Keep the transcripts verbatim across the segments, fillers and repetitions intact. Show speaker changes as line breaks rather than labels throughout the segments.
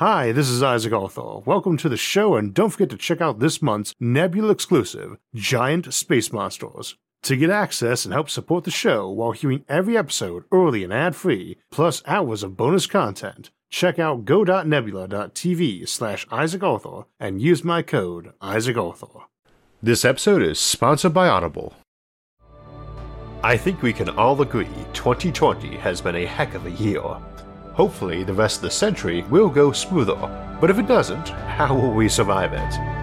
Hi, this is Isaac Arthur. Welcome to the show, and don't forget to check out this month's Nebula exclusive, Giant Space Monsters. To get access and help support the show while hearing every episode early and ad-free, plus hours of bonus content, check out go.nebula.tv slash Isaac Arthur and use my code Isaac Arthur. This episode is sponsored by Audible. I think we can all agree twenty twenty has been a heck of a year. Hopefully the rest of the century will go smoother, but if it doesn't, how will we survive it?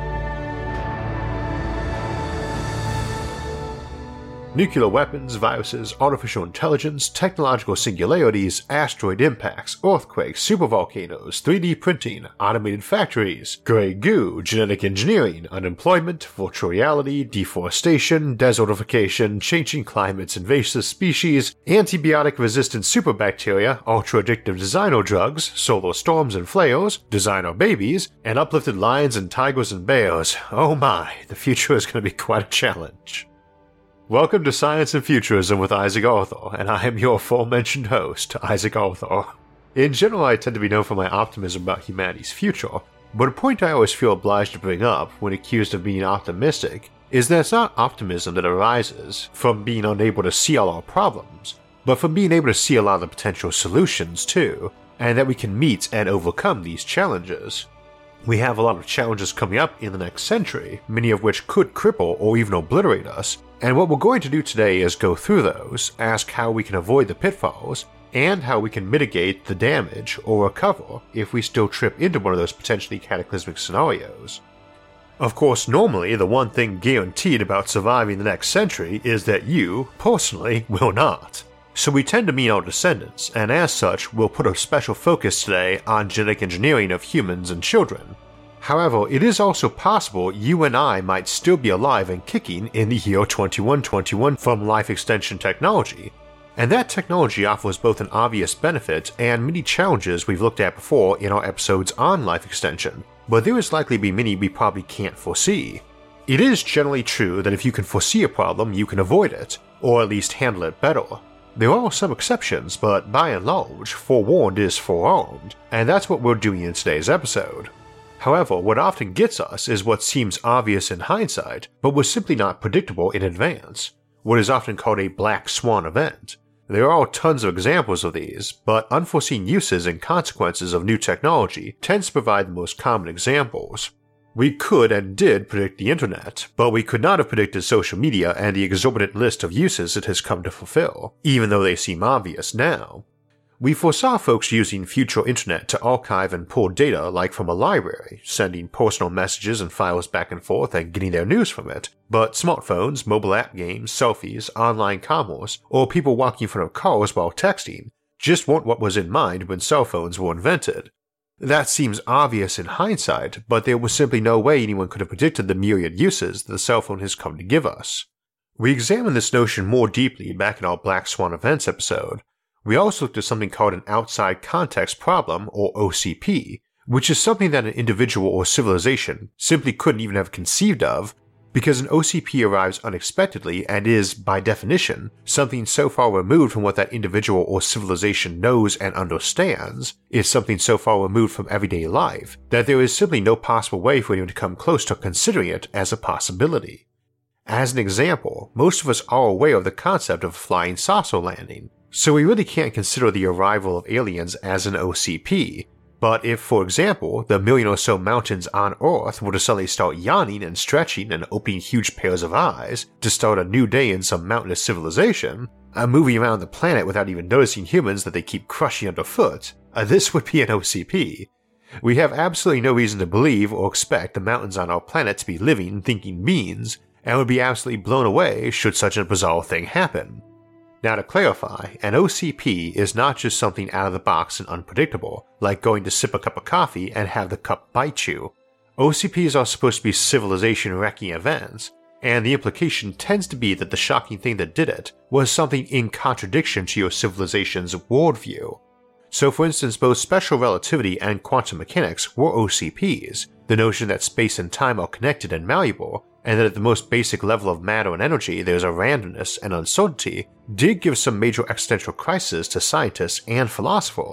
Nuclear weapons, viruses, artificial intelligence, technological singularities, asteroid impacts, earthquakes, supervolcanoes, three D printing, automated factories, grey goo, genetic engineering, unemployment, virtual reality, deforestation, desertification, changing climates, invasive species, antibiotic-resistant superbacteria, ultra-addictive designer drugs, solar storms and flares, designer babies, and uplifted lions and tigers and bears. Oh my, the future is going to be quite a challenge. Welcome to Science and Futurism with Isaac Arthur, and I am your aforementioned host, Isaac Arthur. In general, I tend to be known for my optimism about humanity's future, but a point I always feel obliged to bring up when accused of being optimistic is that it's not optimism that arises from being unable to see all our problems, but from being able to see a lot of the potential solutions too, and that we can meet and overcome these challenges. We have a lot of challenges coming up in the next century, many of which could cripple or even obliterate us, and what we're going to do today is go through those, ask how we can avoid the pitfalls, and how we can mitigate the damage or recover if we still trip into one of those potentially cataclysmic scenarios. Of course, normally the one thing guaranteed about surviving the next century is that you, personally, will not. So we tend to mean our descendants, and as such, we'll put a special focus today on genetic engineering of humans and children. However, it is also possible you and I might still be alive and kicking in the year twenty-one twenty-one from life extension technology, and that technology offers both an obvious benefit and many challenges we've looked at before in our episodes on life extension, but there is likely to be many we probably can't foresee. It is generally true that if you can foresee a problem, you can avoid it, or at least handle it better. There are some exceptions, but by and large, forewarned is forearmed, and that's what we're doing in today's episode. However, what often gets us is what seems obvious in hindsight, but was simply not predictable in advance, what is often called a black swan event. There are tons of examples of these, but unforeseen uses and consequences of new technology tends to provide the most common examples. We could and did predict the internet, but we could not have predicted social media and the exorbitant list of uses it has come to fulfill, even though they seem obvious now. We foresaw folks using future internet to archive and pull data like from a library, sending personal messages and files back and forth and getting their news from it, but smartphones, mobile app games, selfies, online commerce, or people walking in front of cars while texting just weren't what was in mind when cell phones were invented. That seems obvious in hindsight, but there was simply no way anyone could have predicted the myriad uses that the cell phone has come to give us. We examined this notion more deeply back in our Black Swan Events episode. We also looked at something called an outside context problem, or O C P, which is something that an individual or civilization simply couldn't even have conceived of, because an O C P arrives unexpectedly and is, by definition, something so far removed from what that individual or civilization knows and understands, is something so far removed from everyday life, that there is simply no possible way for anyone to come close to considering it as a possibility. As an example, most of us are aware of the concept of a flying saucer landing, so we really can't consider the arrival of aliens as an O C P, but if, for example, the million or so mountains on Earth were to suddenly start yawning and stretching and opening huge pairs of eyes to start a new day in some mountainous civilization, and moving around the planet without even noticing humans that they keep crushing underfoot, uh, this would be an O C P. We have absolutely no reason to believe or expect the mountains on our planet to be living, thinking beings, and would be absolutely blown away should such a bizarre thing happen. Now to clarify, an O C P is not just something out of the box and unpredictable, like going to sip a cup of coffee and have the cup bite you. O C Ps are supposed to be civilization-wrecking events, and the implication tends to be that the shocking thing that did it was something in contradiction to your civilization's worldview. So for instance, both special relativity and quantum mechanics were O C Ps, the notion that space and time are connected and malleable, and that at the most basic level of matter and energy there's a randomness and uncertainty, did give some major existential crises to scientists and philosophers,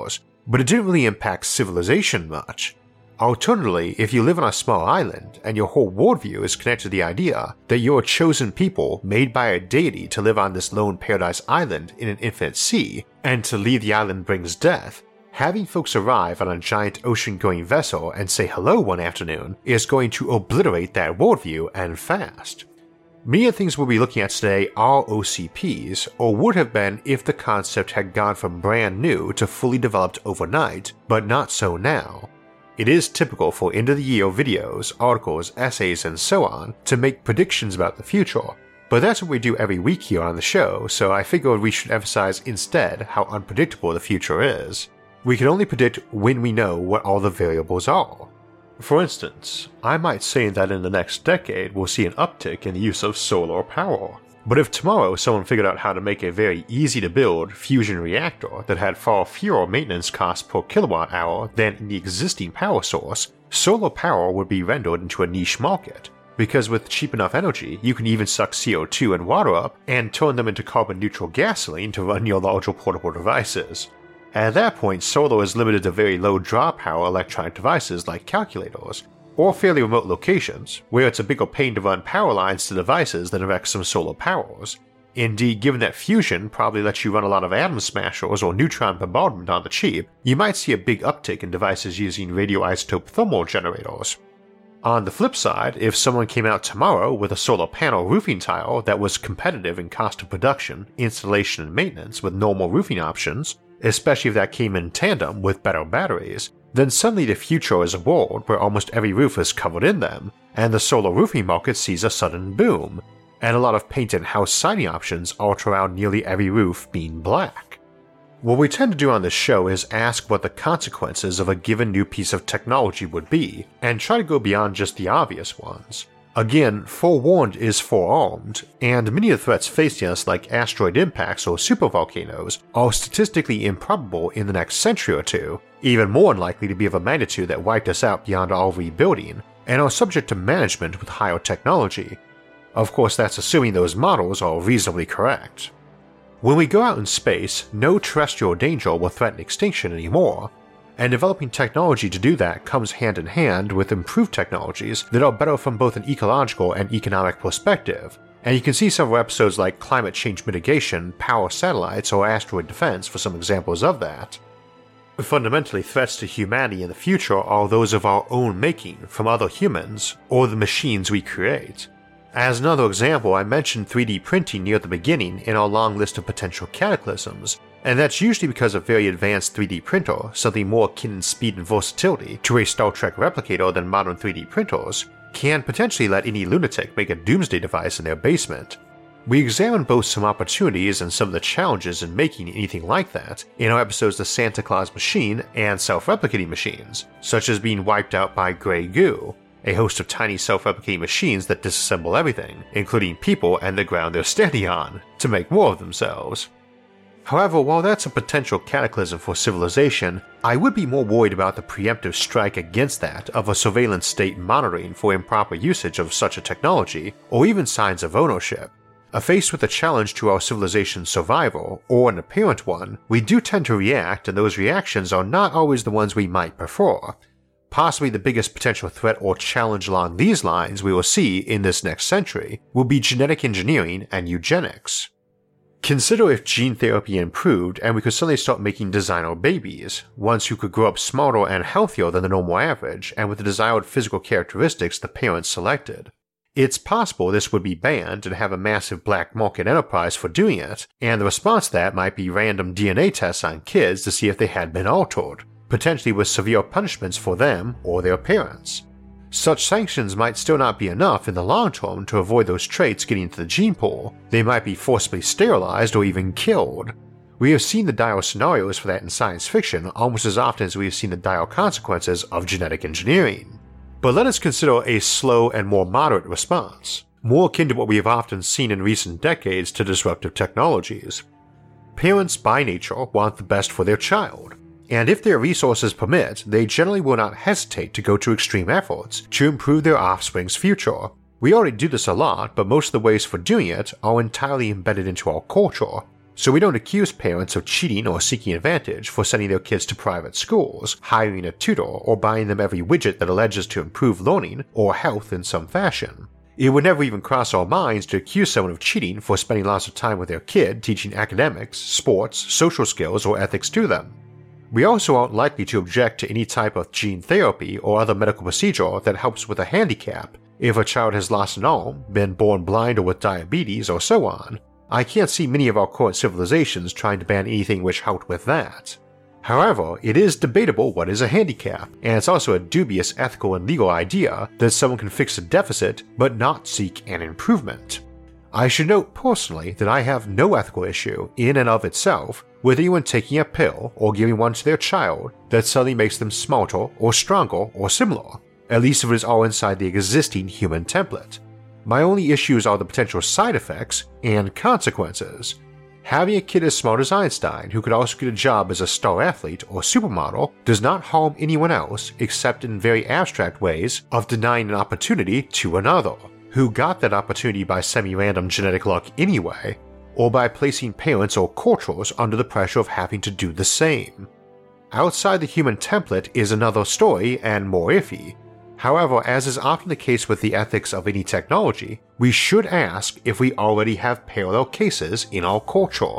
but it didn't really impact civilization much. Alternatively, if you live on a small island and your whole worldview is connected to the idea that you're a chosen people made by a deity to live on this lone paradise island in an infinite sea, and to leave the island brings death, having folks arrive on a giant ocean-going vessel and say hello one afternoon is going to obliterate that worldview and fast. Many of the things we'll be looking at today are O C Ps, or would have been if the concept had gone from brand new to fully developed overnight, but not so now. It is typical for end-of-the-year videos, articles, essays, and so on to make predictions about the future, but that's what we do every week here on the show, so I figured we should emphasize instead how unpredictable the future is. We can only predict when we know what all the variables are. For instance, I might say that in the next decade we'll see an uptick in the use of solar power. But if tomorrow someone figured out how to make a very easy to build fusion reactor that had far fewer maintenance costs per kilowatt hour than in the existing power source, solar power would be rendered into a niche market, because with cheap enough energy you can even suck C O two and water up and turn them into carbon neutral gasoline to run your larger portable devices. At that point, solar is limited to very low draw power electronic devices like calculators, or fairly remote locations, where it's a bigger pain to run power lines to devices than erect some solar powers. Indeed, given that fusion probably lets you run a lot of atom smashers or neutron bombardment on the cheap, you might see a big uptick in devices using radioisotope thermal generators. On the flip side, if someone came out tomorrow with a solar panel roofing tile that was competitive in cost of production, installation, and maintenance with normal roofing options, especially if that came in tandem with better batteries, then suddenly the future is a world where almost every roof is covered in them, and the solar roofing market sees a sudden boom, and a lot of paint and house siding options alter around nearly every roof being black. What we tend to do on this show is ask what the consequences of a given new piece of technology would be, and try to go beyond just the obvious ones. Again, forewarned is forearmed, and many of the threats facing us like asteroid impacts or supervolcanoes are statistically improbable in the next century or two, even more unlikely to be of a magnitude that wiped us out beyond all rebuilding, and are subject to management with higher technology. Of course, that's assuming those models are reasonably correct. When we go out in space, no terrestrial danger will threaten extinction anymore, and developing technology to do that comes hand in hand with improved technologies that are better from both an ecological and economic perspective, and you can see several episodes like climate change mitigation, power satellites, or asteroid defense for some examples of that. Fundamentally, threats to humanity in the future are those of our own making from other humans or the machines we create. As another example, I mentioned three D printing near the beginning in our long list of potential cataclysms, and that's usually because a very advanced three D printer, something more akin in speed and versatility to a Star Trek replicator than modern three D printers, can potentially let any lunatic make a doomsday device in their basement. We examined both some opportunities and some of the challenges in making anything like that in our episodes The Santa Claus Machine and Self-Replicating Machines, such as being wiped out by Grey Goo, a host of tiny self-replicating machines that disassemble everything, including people and the ground they're standing on, to make more of themselves. However, while that's a potential cataclysm for civilization, I would be more worried about the preemptive strike against that of a surveillance state monitoring for improper usage of such a technology, or even signs of ownership. Faced with a challenge to our civilization's survival, or an apparent one, we do tend to react, and those reactions are not always the ones we might prefer. Possibly the biggest potential threat or challenge along these lines we will see in this next century will be genetic engineering and eugenics. Consider if gene therapy improved and we could suddenly start making designer babies, ones who could grow up smarter and healthier than the normal average and with the desired physical characteristics the parents selected. It's possible this would be banned and have a massive black market enterprise for doing it, and the response to that might be random D N A tests on kids to see if they had been altered, potentially with severe punishments for them or their parents. Such sanctions might still not be enough in the long term to avoid those traits getting into the gene pool. They might be forcibly sterilized or even killed. We have seen the dire scenarios for that in science fiction almost as often as we have seen the dire consequences of genetic engineering. But let us consider a slow and more moderate response, more akin to what we have often seen in recent decades to disruptive technologies. Parents by nature want the best for their child, and if their resources permit, they generally will not hesitate to go to extreme efforts to improve their offspring's future. We already do this a lot, but most of the ways for doing it are entirely embedded into our culture. So we don't accuse parents of cheating or seeking advantage for sending their kids to private schools, hiring a tutor, or buying them every widget that alleges to improve learning or health in some fashion. It would never even cross our minds to accuse someone of cheating for spending lots of time with their kid teaching academics, sports, social skills, or ethics to them. We also aren't likely to object to any type of gene therapy or other medical procedure that helps with a handicap if a child has lost an arm, been born blind or with diabetes, or so on. I can't see many of our current civilizations trying to ban anything which helped with that. However, it is debatable what is a handicap, and it's also a dubious ethical and legal idea that someone can fix a deficit but not seek an improvement. I should note personally that I have no ethical issue in and of itself with anyone taking a pill or giving one to their child that suddenly makes them smarter or stronger or similar, at least if it is all inside the existing human template. My only issues are the potential side effects and consequences. Having a kid as smart as Einstein who could also get a job as a star athlete or supermodel does not harm anyone else except in very abstract ways of denying an opportunity to another, who got that opportunity by semi-random genetic luck anyway, or by placing parents or cultures under the pressure of having to do the same. Outside the human template is another story and more iffy. However, as is often the case with the ethics of any technology, we should ask if we already have parallel cases in our culture.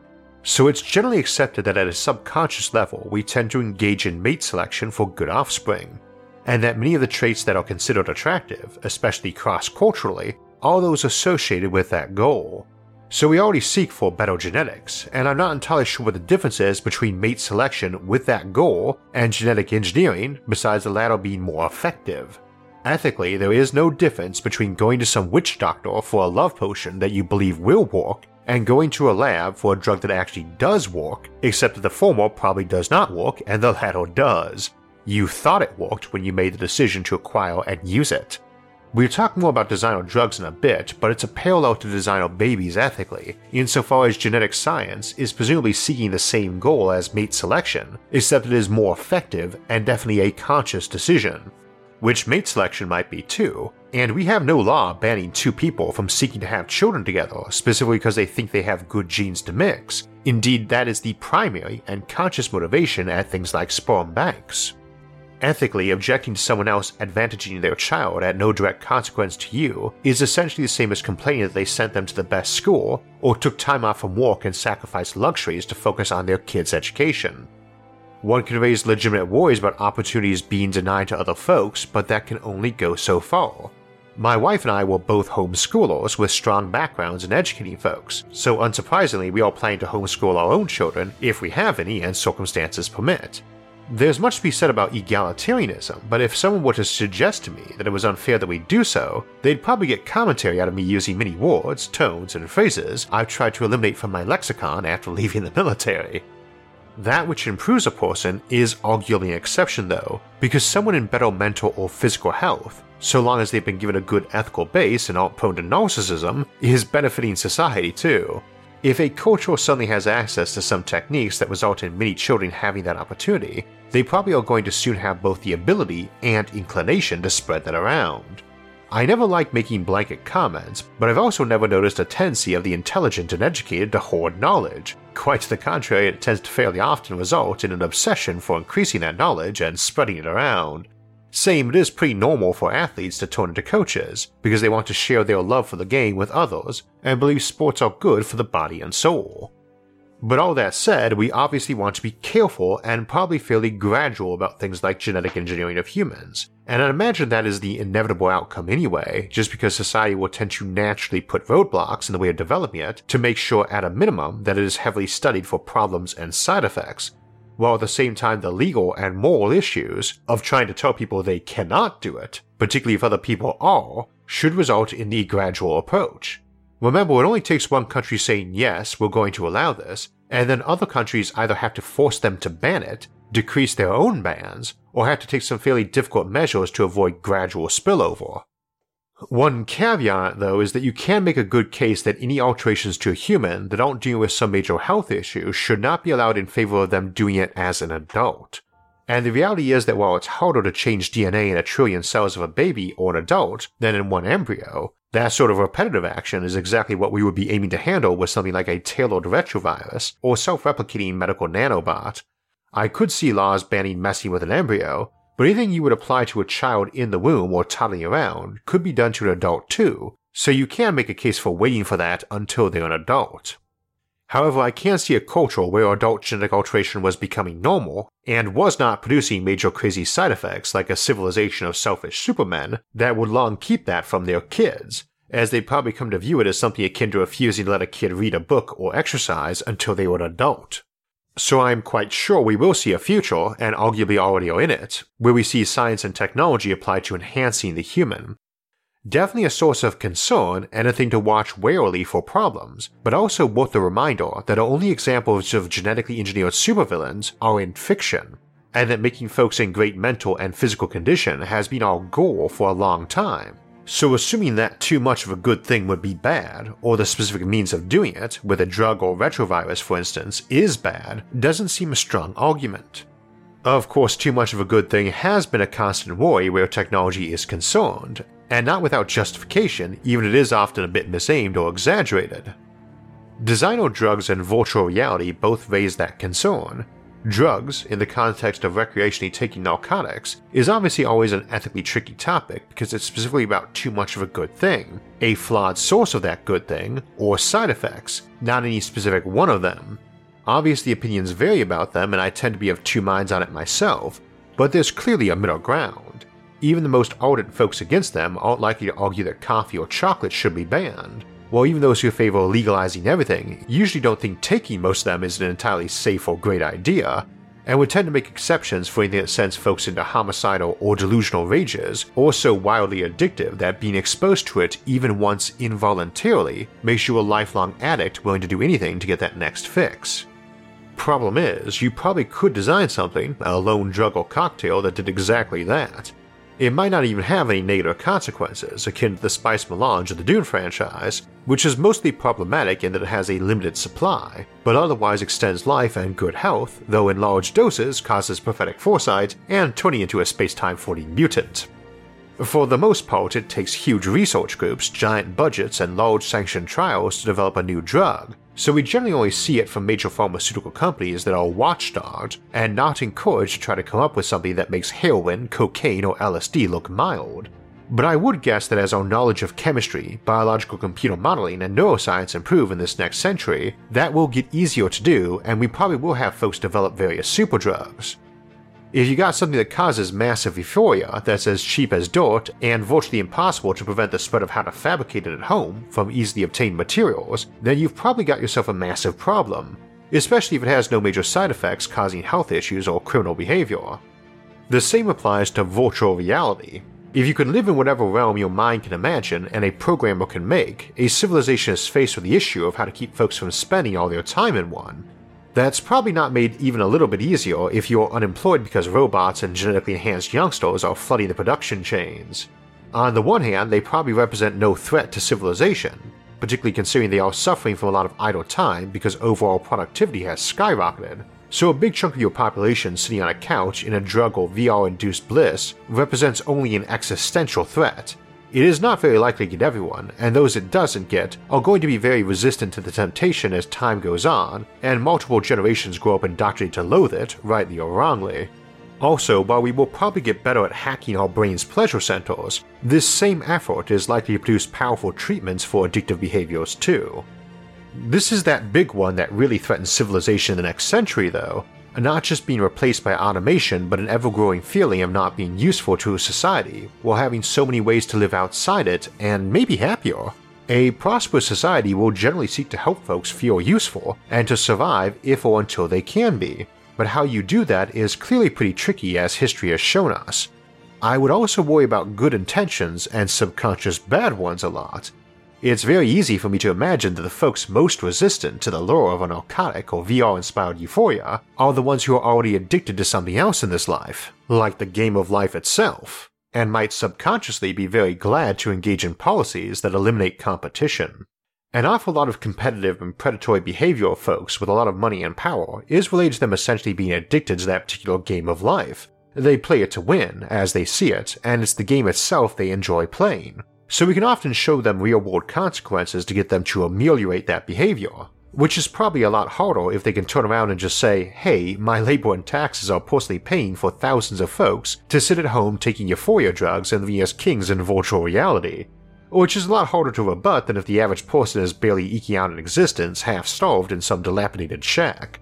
So it's generally accepted that at a subconscious level we tend to engage in mate selection for good offspring, and that many of the traits that are considered attractive, especially cross-culturally, are those associated with that goal. So we already seek for better genetics, and I'm not entirely sure what the difference is between mate selection with that goal and genetic engineering besides the latter being more effective. Ethically, there is no difference between going to some witch doctor for a love potion that you believe will work and going to a lab for a drug that actually does work, except that the former probably does not work and the latter does. You thought it worked when you made the decision to acquire and use it. We'll talk more about designer drugs in a bit, but it's a parallel to designer babies ethically, insofar as genetic science is presumably seeking the same goal as mate selection, except it is more effective and definitely a conscious decision. Which mate selection might be too, and we have no law banning two people from seeking to have children together specifically because they think they have good genes to mix. Indeed, that is the primary and conscious motivation at things like sperm banks. Ethically, objecting to someone else advantaging their child at no direct consequence to you is essentially the same as complaining that they sent them to the best school or took time off from work and sacrificed luxuries to focus on their kids' education. One can raise legitimate worries about opportunities being denied to other folks, but that can only go so far. My wife and I were both homeschoolers with strong backgrounds in educating folks, so unsurprisingly we are planning to homeschool our own children if we have any and circumstances permit. There's much to be said about egalitarianism, but if someone were to suggest to me that it was unfair that we do so, they'd probably get commentary out of me using many words, tones, and phrases I've tried to eliminate from my lexicon after leaving the military. That which improves a person is arguably an exception though, because someone in better mental or physical health, so long as they've been given a good ethical base and aren't prone to narcissism, is benefiting society too. If a culture suddenly has access to some techniques that result in many children having that opportunity, they probably are going to soon have both the ability and inclination to spread that around. I never like making blanket comments, but I've also never noticed a tendency of the intelligent and educated to hoard knowledge. Quite to the contrary, it tends to fairly often result in an obsession for increasing that knowledge and spreading it around. Same, it is pretty normal for athletes to turn into coaches, because they want to share their love for the game with others, and believe sports are good for the body and soul. But all that said, we obviously want to be careful and probably fairly gradual about things like genetic engineering of humans, and I imagine that is the inevitable outcome anyway, just because society will tend to naturally put roadblocks in the way of developing it to make sure at a minimum that it is heavily studied for problems and side effects, while at the same time the legal and moral issues of trying to tell people they cannot do it, particularly if other people are, should result in the gradual approach. Remember, it only takes one country saying yes, we're going to allow this, and then other countries either have to force them to ban it, decrease their own bans, or have to take some fairly difficult measures to avoid gradual spillover. One caveat, though, is that you can make a good case that any alterations to a human that aren't dealing with some major health issue should not be allowed in favor of them doing it as an adult. And the reality is that while it's harder to change D N A in a trillion cells of a baby or an adult than in one embryo, That sort of repetitive action is exactly what we would be aiming to handle with something like a tailored retrovirus or self-replicating medical nanobot. I could see laws banning messing with an embryo, but anything you would apply to a child in the womb or toddling around could be done to an adult too, so you can make a case for waiting for that until they're an adult. However, I can see a culture where adult genetic alteration was becoming normal and was not producing major crazy side effects like a civilization of selfish supermen that would long keep that from their kids, as they'd probably come to view it as something akin to refusing to let a kid read a book or exercise until they were an adult. So I'm quite sure we will see a future, and arguably already are in it, where we see science and technology applied to enhancing the human. Definitely a source of concern and a thing to watch warily for problems, but also worth the reminder that our only examples of genetically engineered supervillains are in fiction, and that making folks in great mental and physical condition has been our goal for a long time. So assuming that too much of a good thing would be bad, or the specific means of doing it, with a drug or retrovirus for instance, is bad, doesn't seem a strong argument. Of course, too much of a good thing has been a constant worry where technology is concerned, and not without justification, even if it is often a bit misaimed or exaggerated. Designer drugs and virtual reality both raise that concern. Drugs, in the context of recreationally taking narcotics, is obviously always an ethically tricky topic because it's specifically about too much of a good thing, a flawed source of that good thing, or side effects, not any specific one of them. Obviously opinions vary about them and I tend to be of two minds on it myself, but there's clearly a middle ground. Even the most ardent folks against them aren't likely to argue that coffee or chocolate should be banned, while even those who favor legalizing everything usually don't think taking most of them is an entirely safe or great idea, and would tend to make exceptions for anything that sends folks into homicidal or delusional rages, or so wildly addictive that being exposed to it even once involuntarily makes you a lifelong addict willing to do anything to get that next fix. Problem is, you probably could design something, a lone drug or cocktail, that did exactly that. It might not even have any negative consequences, akin to the Spice Melange of the Dune franchise, which is mostly problematic in that it has a limited supply, but otherwise extends life and good health, though in large doses causes prophetic foresight and turning into a space-time floating mutant. For the most part, it takes huge research groups, giant budgets, and large sanctioned trials to develop a new drug, so we generally only see it from major pharmaceutical companies that are watchdogged and not encouraged to try to come up with something that makes heroin, cocaine, or L S D look mild. But I would guess that as our knowledge of chemistry, biological computer modeling, and neuroscience improve in this next century, that will get easier to do, and we probably will have folks develop various superdrugs. If you got something that causes massive euphoria that's as cheap as dirt and virtually impossible to prevent the spread of how to fabricate it at home from easily obtained materials, then you've probably got yourself a massive problem, especially if it has no major side effects causing health issues or criminal behavior. The same applies to virtual reality. If you can live in whatever realm your mind can imagine and a programmer can make, a civilization is faced with the issue of how to keep folks from spending all their time in one. That's probably not made even a little bit easier if you're unemployed because robots and genetically enhanced youngsters are flooding the production chains. On the one hand, they probably represent no threat to civilization, particularly considering they are suffering from a lot of idle time because overall productivity has skyrocketed, so a big chunk of your population sitting on a couch in a drug or V R-induced bliss represents only an existential threat. It is not very likely to get everyone, and those it doesn't get are going to be very resistant to the temptation as time goes on, and multiple generations grow up indoctrinated to loathe it, rightly or wrongly. Also, while we will probably get better at hacking our brain's pleasure centers, this same effort is likely to produce powerful treatments for addictive behaviors too. This is that big one that really threatens civilization in the next century though, not just being replaced by automation but an ever-growing feeling of not being useful to a society while having so many ways to live outside it and maybe happier. A prosperous society will generally seek to help folks feel useful and to survive if or until they can be, but how you do that is clearly pretty tricky as history has shown us. I would also worry about good intentions and subconscious bad ones a lot. It's very easy for me to imagine that the folks most resistant to the lure of a narcotic or V R-inspired euphoria are the ones who are already addicted to something else in this life, like the game of life itself, and might subconsciously be very glad to engage in policies that eliminate competition. An awful lot of competitive and predatory behavior of folks with a lot of money and power is related to them essentially being addicted to that particular game of life. They play it to win, as they see it, and it's the game itself they enjoy playing. so we can often show them real-world consequences to get them to ameliorate that behavior, which is probably a lot harder if they can turn around and just say, hey, my labor and taxes are personally paying for thousands of folks to sit at home taking euphoria drugs and living as kings in virtual reality, which is a lot harder to rebut than if the average person is barely eking out an existence half-starved in some dilapidated shack.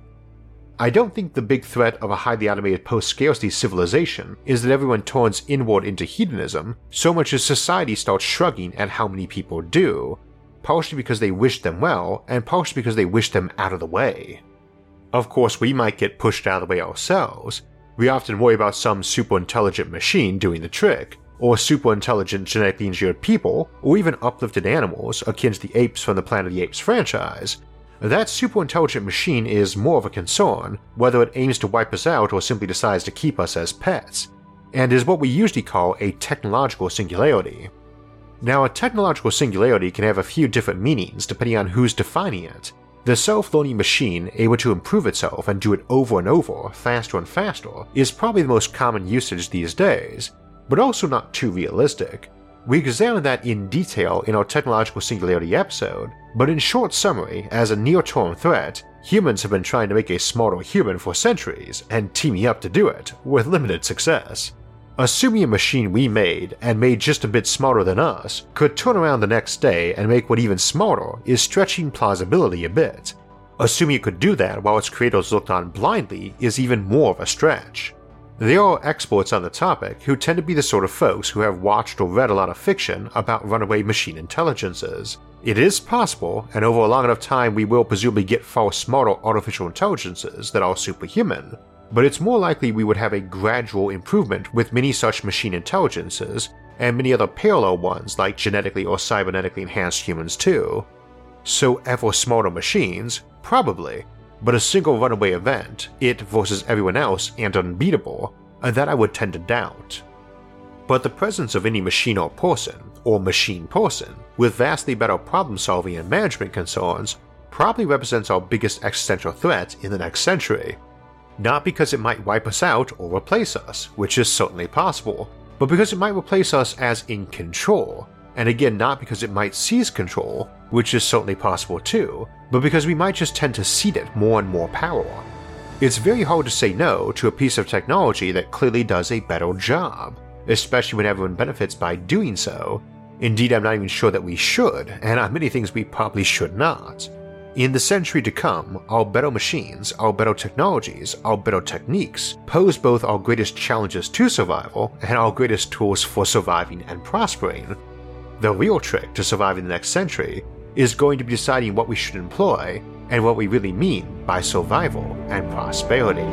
I don't think the big threat of a highly automated post-scarcity civilization is that everyone turns inward into hedonism so much as society starts shrugging at how many people do, partially because they wish them well and partially because they wish them out of the way. Of course, we might get pushed out of the way ourselves. We often worry about some super intelligent machine doing the trick, or super intelligent genetically engineered people, or even uplifted animals akin to the apes from the Planet of the Apes franchise. That super intelligent machine is more of a concern, whether it aims to wipe us out or simply decides to keep us as pets, and is what we usually call a technological singularity. Now, a technological singularity can have a few different meanings depending on who's defining it. The self-learning machine able to improve itself and do it over and over, faster and faster, is probably the most common usage these days, but also not too realistic. We examined that in detail in our technological singularity episode, but in short summary, as a near-term threat, humans have been trying to make a smarter human for centuries and teaming up to do it, with limited success. Assuming a machine we made, and made just a bit smarter than us, could turn around the next day and make one even smarter is stretching plausibility a bit. Assuming it could do that while its creators looked on blindly is even more of a stretch. There are experts on the topic who tend to be the sort of folks who have watched or read a lot of fiction about runaway machine intelligences. It is possible, and over a long enough time we will presumably get far smarter artificial intelligences that are superhuman, but it's more likely we would have a gradual improvement with many such machine intelligences, and many other parallel ones like genetically or cybernetically enhanced humans too. So ever smarter machines? Probably. But a single runaway event, it versus everyone else and unbeatable, that I would tend to doubt. But the presence of any machine or person, or machine person, with vastly better problem solving and management concerns probably represents our biggest existential threat in the next century. Not because it might wipe us out or replace us, which is certainly possible, but because it might replace us as in control, and again not because it might seize control, which is certainly possible too, but because we might just tend to cede it more and more power. It's very hard to say no to a piece of technology that clearly does a better job, especially when everyone benefits by doing so. Indeed, I'm not even sure that we should, and on many things we probably should not. In the century to come, our better machines, our better technologies, our better techniques pose both our greatest challenges to survival and our greatest tools for surviving and prospering. The real trick to surviving the next century is going to be deciding what we should employ and what we really mean by survival and prosperity.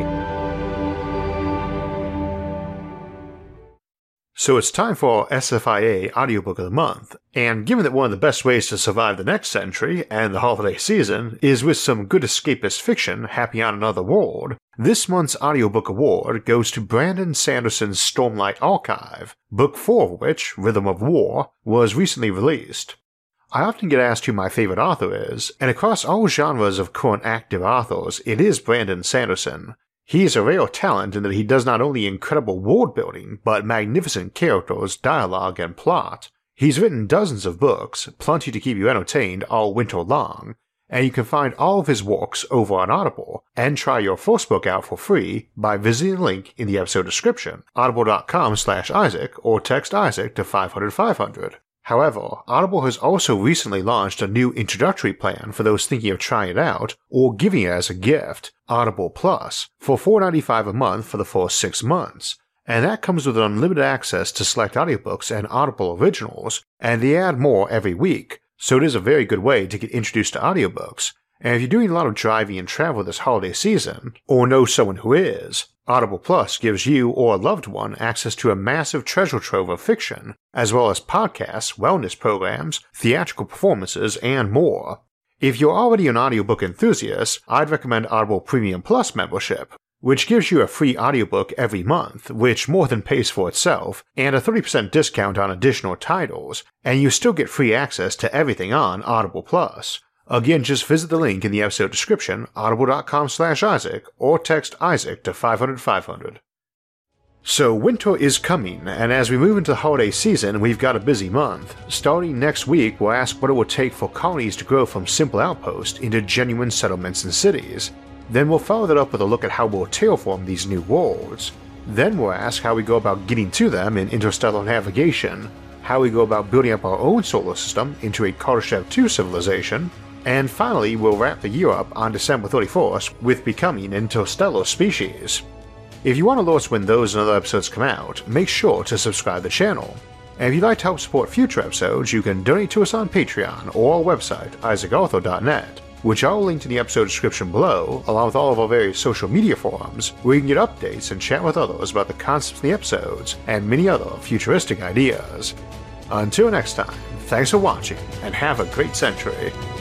So it's time for our S F I A Audiobook of the Month, and given that one of the best ways to survive the next century and the holiday season is with some good escapist fiction happening on another world, this month's audiobook award goes to Brandon Sanderson's Stormlight Archive, book four of which, Rhythm of War, was recently released. I often get asked who my favorite author is, and across all genres of current active authors, it is Brandon Sanderson. He is a rare talent in that he does not only incredible world building, but magnificent characters, dialogue, and plot. He's written dozens of books, plenty to keep you entertained all winter long, and you can find all of his works over on Audible, and try your first book out for free by visiting the link in the episode description, audible.com slash Isaac, or text Isaac to five hundred five hundred. However, Audible has also recently launched a new introductory plan for those thinking of trying it out or giving it as a gift, Audible Plus, for four dollars and ninety-five cents a month for the first six months, and that comes with unlimited access to select audiobooks and Audible originals, and they add more every week, so it is a very good way to get introduced to audiobooks. And if you're doing a lot of driving and travel this holiday season, or know someone who is, Audible Plus gives you or a loved one access to a massive treasure trove of fiction, as well as podcasts, wellness programs, theatrical performances, and more. If you're already an audiobook enthusiast, I'd recommend Audible Premium Plus membership, which gives you a free audiobook every month, which more than pays for itself, and a thirty percent discount on additional titles, and you still get free access to everything on Audible Plus. Again, just visit the link in the episode description, audible.com slash Isaac, or text Isaac to five hundred five hundred. So winter is coming, and as we move into the holiday season, we've got a busy month. Starting next week, we'll ask what it will take for colonies to grow from simple outposts into genuine settlements and cities. Then we'll follow that up with a look at how we'll terraform these new worlds. Then we'll ask how we go about getting to them in interstellar navigation, how we go about building up our own solar system into a Kardashev two civilization, and finally we'll wrap the year up on December thirty-first with becoming an interstellar species. If you want to alert when those and other episodes come out, make sure to subscribe to the channel. And if you'd like to help support future episodes, you can donate to us on Patreon or our website, isaac arthur dot net, which I'll link in the episode description below, along with all of our various social media forums, where you can get updates and chat with others about the concepts in the episodes, and many other futuristic ideas. Until next time, thanks for watching, and have a great century.